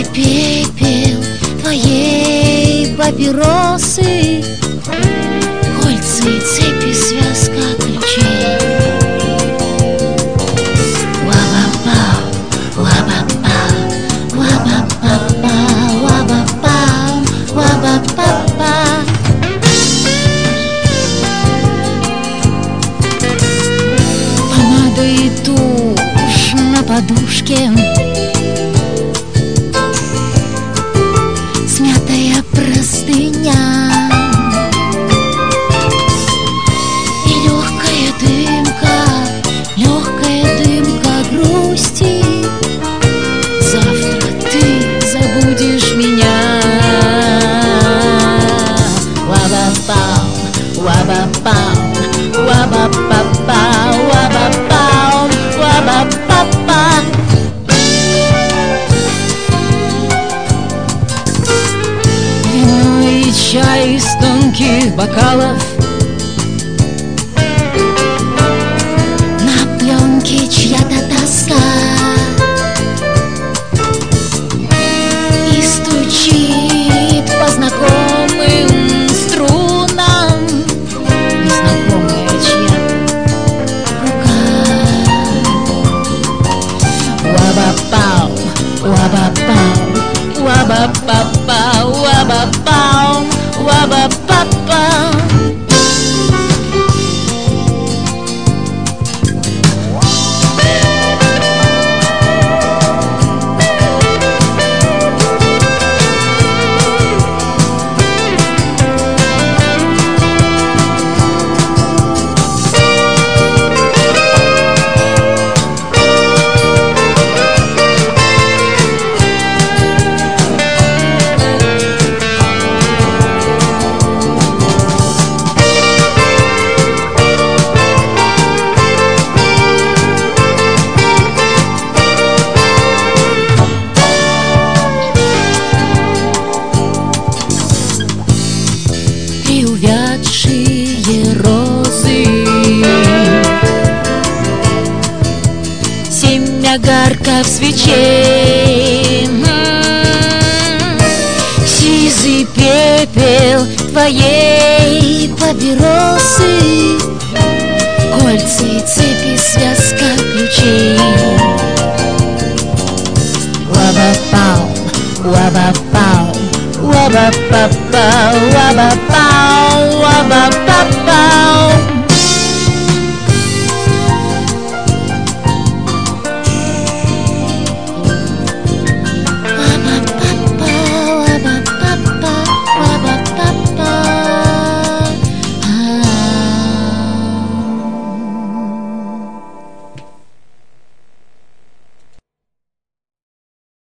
Сизый пепел твоей папиросы, кольца и цепи, связка ключей. Ва-ба-пау, ва-ба-пау, ва-ба-па-па, ва-ба-пау, ва-ба-па-па. Помада и тушь на подушке, смятая простыня и легкая дымка грусти. Завтра ты забудешь меня. Ва-ба-пау, ва-ба-пау, ва-ба-па-па, ва-ба-пау, ва-ба-па-па. Вино и чай из тонких бокалов, на пленке чья-то тоска, и стучит по знакомым струнам незнакомая чья рука. Ва-ба-пау, ва-ба-пау, ва-ба-па-па, ва-ба-пау, ва-ба-па-па. Увядшие розы, семя огарков свечей, сизый пепел твоей папиросы, кольца и цепи, связка ключей. Ва-ба-пау, ва-ба-пау, ва-ба-па-па, ва-ба-пау.